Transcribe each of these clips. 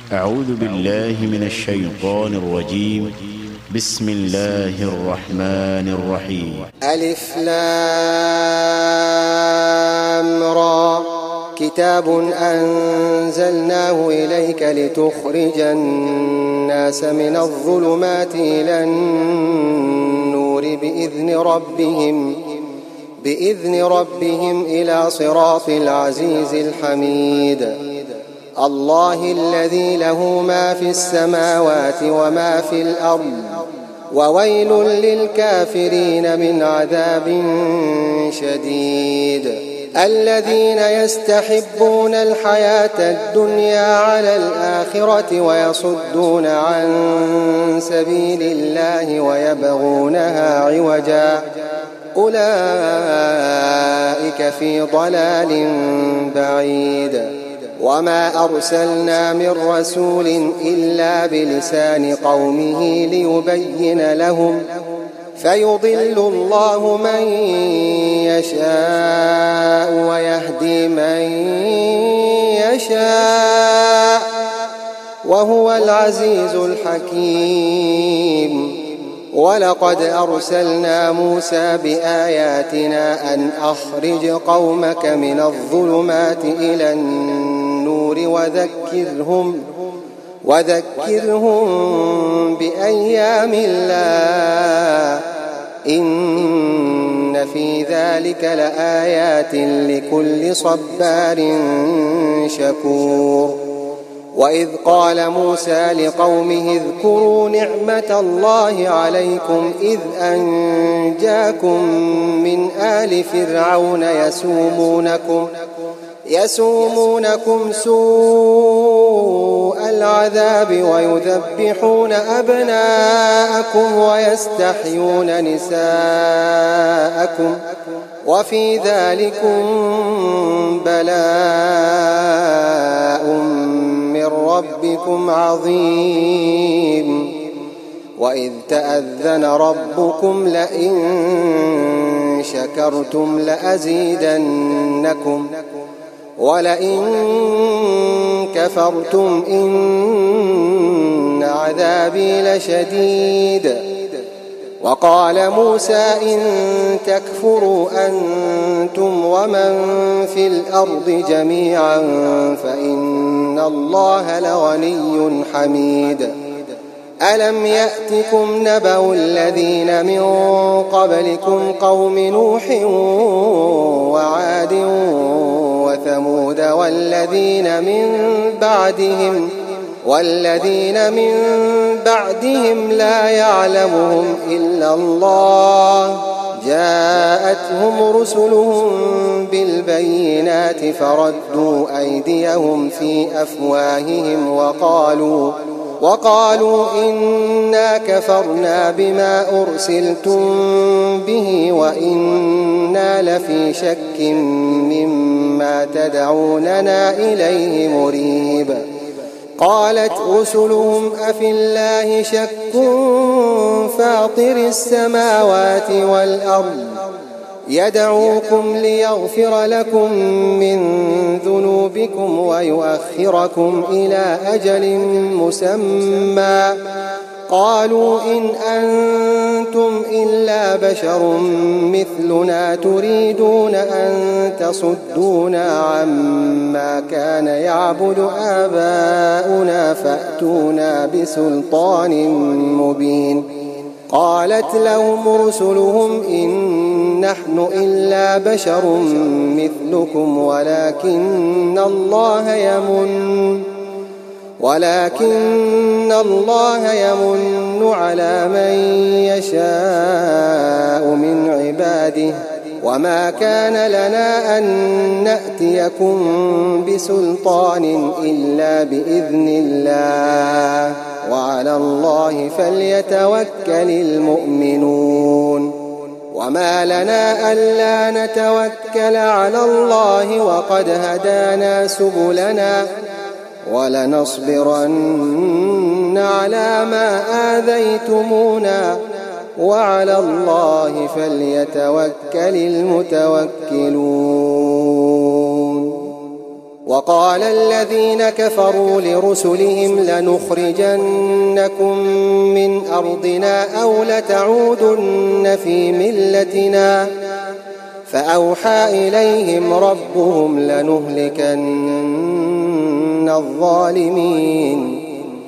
أعوذ بالله من الشيطان الرجيم. بسم الله الرحمن الرحيم. ألف لام را كتاب أنزلناه إليك لتخرج الناس من الظلمات إلى النور بإذن ربهم إلى صراط العزيز الحميد. الله الذي له ما في السماوات وما في الأرض وويل للكافرين من عذاب شديد. الذين يستحبون الحياة الدنيا على الآخرة ويصدون عن سبيل الله ويبغونها عوجا أولئك في ضلال بعيد. وما أرسلنا من رسول إلا بلسان قومه ليبين لهم فيضل الله من يشاء ويهدي من يشاء وهو العزيز الحكيم. ولقد أرسلنا موسى بآياتنا أن أخرج قومك من الظلمات إلى النور وذكرهم بأيام الله إن في ذلك لآيات لكل صبار شكور. وإذ قال موسى لقومه اذكروا نعمة الله عليكم إذ أنجاكم من آل فرعون يسومونكم سوء العذاب ويذبحون أبناءكم ويستحيون نساءكم وفي ذلكم بلاء من ربكم عظيم. وإذ تأذن ربكم لئن شكرتم لأزيدنكم ولئن كفرتم إن عذابي لشديد. وقال موسى إن تكفروا أنتم ومن في الأرض جميعا فإن الله لغني حميد. ألم يأتكم نبأ الذين من قبلكم قوم نوح وعاد وثمود والذين من بعدهم لا يعلمهم إلا الله جاءتهم رسلهم بالبينات فردوا أيديهم في أفواههم وقالوا إنا كفرنا بما أرسلتم به وإنا لفي شك مما تدعوننا إليه مريب. قالت رسلهم أفي الله شك فاطر السماوات والأرض يدعوكم ليغفر لكم من ذنوبكم ويؤخركم إلى أجل مسمى قالوا إن أنتم إلا بشر مثلنا تريدون أن تصدونا عما كان يعبد آباؤنا فأتونا بسلطان مبين. قالت لهم رسلهم إن نحن إلا بشر مثلكم ولكن الله يمن على من يشاء من عباده وما كان لنا أن نأتيكم بسلطان إلا بإذن الله وعلى الله فليتوكل المؤمنون. وما لنا ألا نتوكل على الله وقد هدانا سبلنا ولنصبرن على ما آذيتمونا وعلى الله فليتوكل المتوكلون. وقال الذين كفروا لرسلهم لنخرجنكم من أرضنا أو لتعودن في ملتنا فأوحى إليهم ربهم لنهلكن الظالمين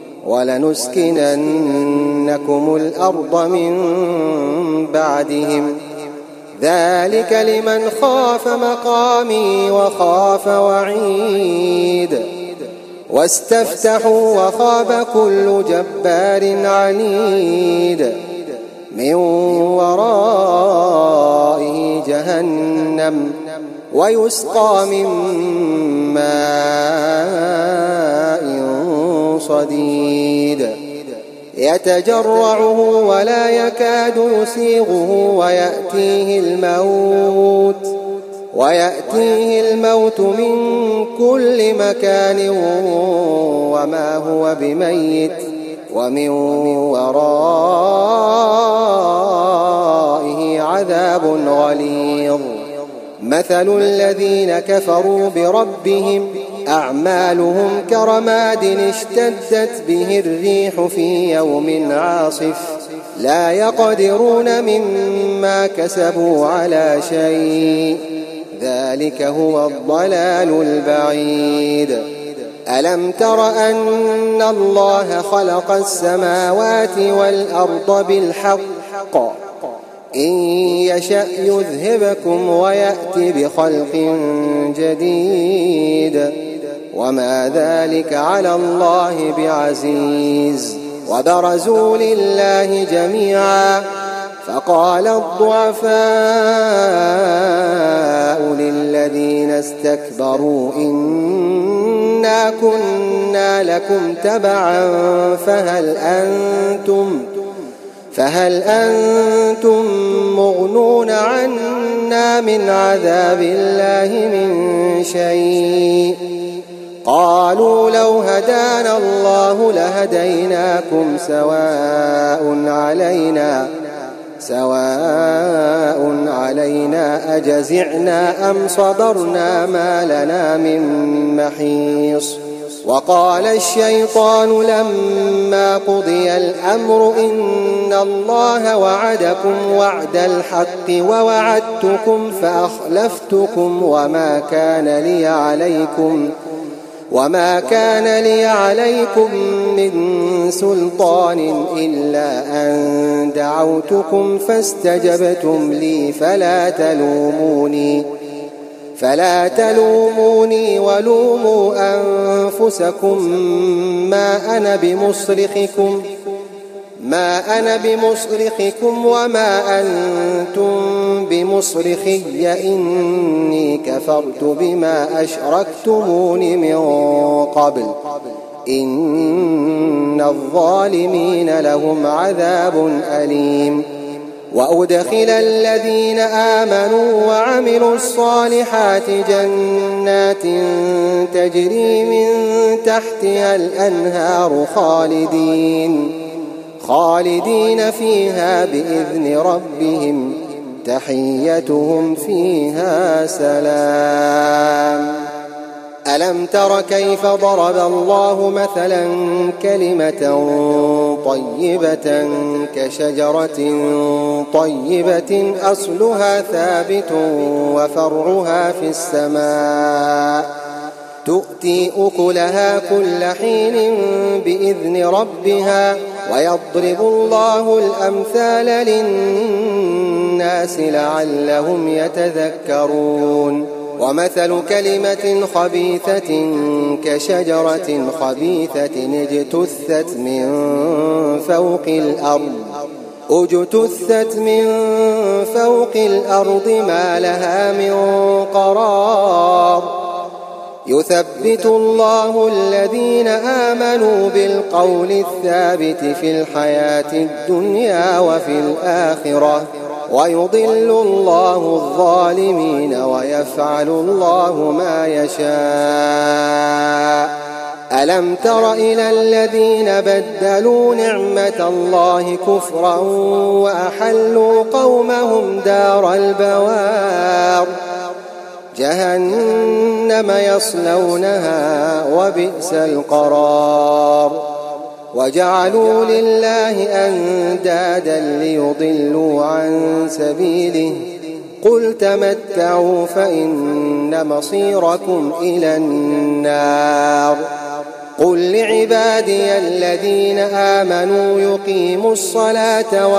ولنسكننكم الأرض من بعدهم ذلك لمن خاف مقامي وخاف وعيد واستفتحوا وخاب كل جبار عنيد من ورائه جهنم ويسقى من ماء صديد يتجرعه ولا يكاد يسيغه ويأتيه الموت من كل مكان وما هو بميت ومن ورائه عذاب غليظ مثل الذين كفروا بربهم أعمالهم كرماد اشتدت به الريح في يوم عاصف لا يقدرون مما كسبوا على شيء ذلك هو الضلال البعيد ألم تر أن الله خلق السماوات والأرض بالحق إن يشأ يذهبكم ويأت بخلق جديد وما ذلك على الله بعزيز وبرزوا لله جميعا فقال الضعفاء للذين استكبروا إنا كنا لكم تبعا فهل أنتم مغنون عنا من عذاب الله من شيء قالوا لو هدانا الله لهديناكم سواء علينا أجزعنا أم صبرنا ما لنا من محيص وقال الشيطان لما قضي الأمر إن الله وعدكم وعد الحق ووعدتكم فأخلفتكم وما كان لي عليكم من سلطان إلا أن دعوتكم فاستجبتم لي فلا تلوموني ولوموا أنفسكم ما أنا بمصرخكم وما أنتم بمصرخي إني كفرت بما أشركتمون من قبل إن الظالمين لهم عذاب أليم وأدخل الذين آمنوا وعملوا الصالحات جنات تجري من تحتها الأنهار خالدين فيها بإذن ربهم تحيتهم فيها سلام ألم تر كيف ضرب الله مثلا كلمة طيبة كشجرة طيبة أصلها ثابت وفرعها في السماء تؤتي أكلها كل حين بإذن ربها ويضرب الله الأمثال للناس لعلهم يتذكرون ومثل كلمة خبيثة كشجرة خبيثة اجتثت من فوق الأرض ما لها من قرار يثبت الله الذين آمنوا بالقول الثابت في الحياة الدنيا وفي الآخرة ويضل الله الظالمين ويفعل الله ما يشاء ألم تر إلى الذين بدلوا نعمة الله كفرا وأحلوا قومهم دار البوار جهنم يصلونها وبئس القرار وجعلوا لله أندادا ليضلوا عن سبيله قل تمتعوا فإن مصيركم إلى النار قل لعبادي الذين آمنوا يقيموا الصلاة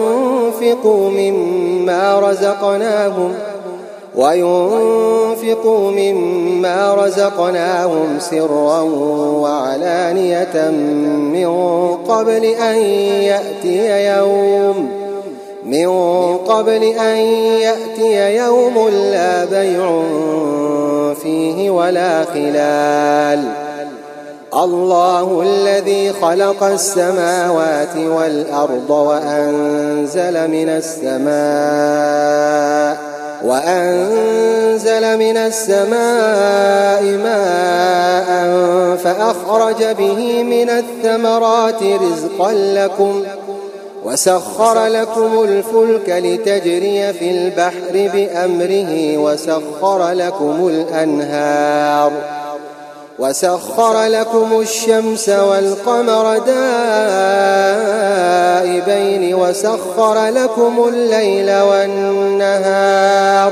وينفقوا مما رزقناهم سرا وعلانية من قبل أن يأتي يوم لا بيع فيه ولا خلال الله الذي خلق السماوات والأرض وأنزل من السماء ماء فأخرج به من الثمرات رزقا لكم وسخر لكم الفلك لتجري في البحر بأمره وسخر لكم الشمس والقمر دائبين وسخر لكم الليل والنهار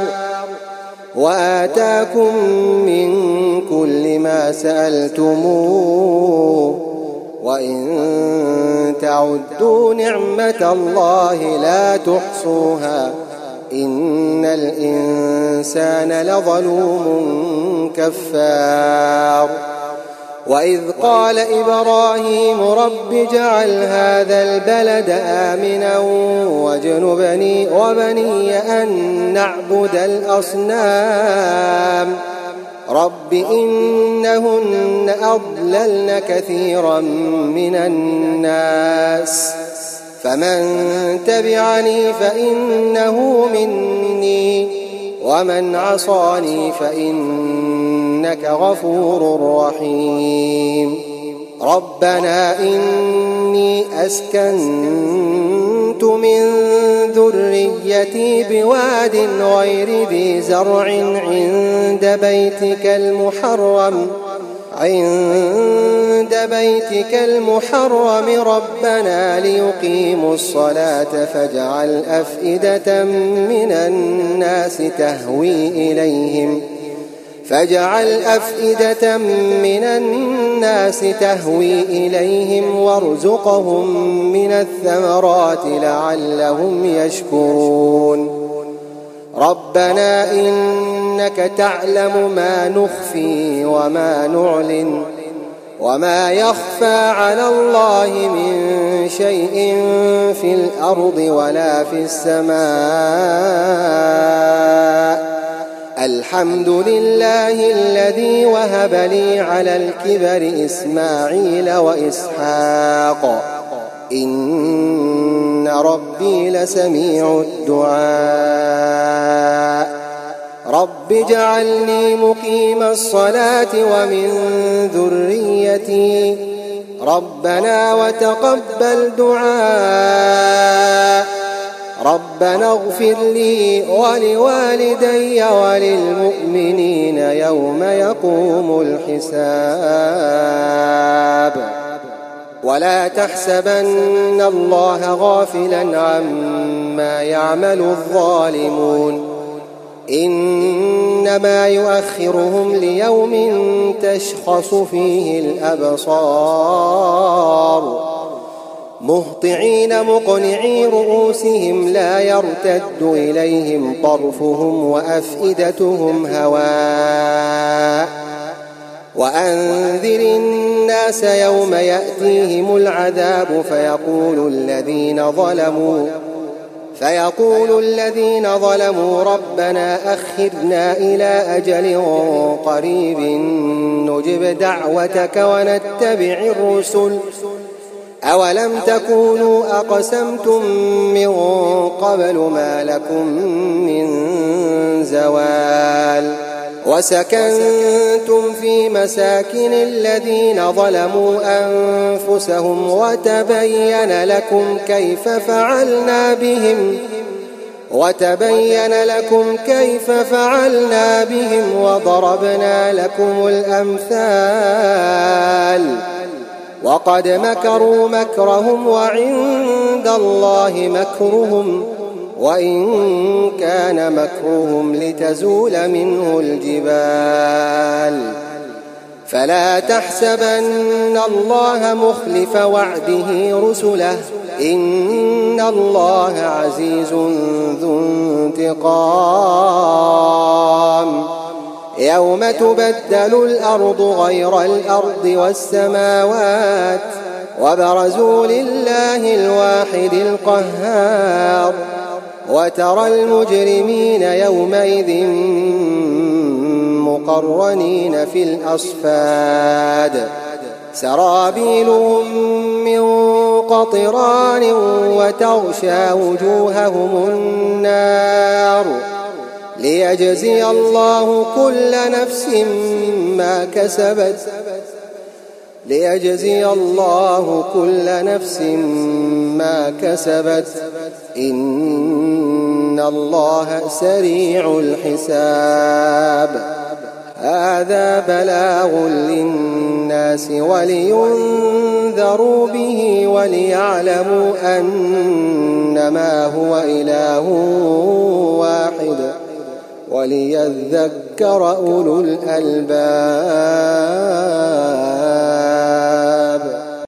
وآتاكم من كل ما سألتموه وإن تعدوا نعمة الله لا تحصوها إن الإنسان لظلوم كفار وإذ قال إبراهيم رب اجعل هذا البلد آمنا واجنبني وبني أن نعبد الأصنام رب إنهن أضللن كثيرا من الناس فمن تبعني فإنه مني ومن عصاني فإنك غفور رحيم ربنا إني أسكنت من ذريتي بواد غير ذي زرع عند بيتك المحرم ربنا ليقيموا الصلاة فاجعل أفئدة من الناس تهوي إليهم وارزقهم من الثمرات لعلهم يشكرون ربنا إنك تعلم ما نخفي وما نعلن وما يخفى على الله من شيء في الأرض ولا في السماء الحمد لله الذي وهب لي على الكبر إسماعيل وإسحاق إن ربي لسميع الدعاء رب اجعلني مقيم الصلاة ومن ذريتي ربنا وتقبل دعاء ربنا اغفر لي ولوالدي وللمؤمنين يوم يقوم الحساب ولا تحسبن الله غافلا عما يعمل الظالمون إنما يؤخرهم ليوم تشخص فيه الأبصار مهطعين مقنعي رؤوسهم لا يرتد إليهم طرفهم وأفئدتهم هواء وأنذر الناس يوم يأتيهم العذاب فيقول الذين ظلموا ربنا أخرنا إلى أجل قريب نجب دعوتك ونتبع الرسل أولم تكونوا أقسمتم من قبل ما لكم من زوال وسكنتم في مساكن الذين ظلموا أنفسهم وتبين لكم كيف فعلنا بهم وتبين لكم كيف فعلنا بهم وضربنا لكم الأمثال وقد مكروا مكرهم وعند الله مكرهم وإن كان مكرهم لتزول منه الجبال فلا تحسبن الله مخلف وعده رسله إن الله عزيز ذو انتقام يوم تبدل الأرض غير الأرض والسماوات وبرزوا لله الواحد القهار وترى المجرمين يومئذ مقرنين في الأصفاد سرابيلهم من قطران وتغشى وجوههم النار ليجزي الله كل نفس ما كسبت إن الله سريع الحساب هذا بلاغ للناس ولينذروا به وليعلموا أنما هو إله واحد وليذكر أولو الألباب.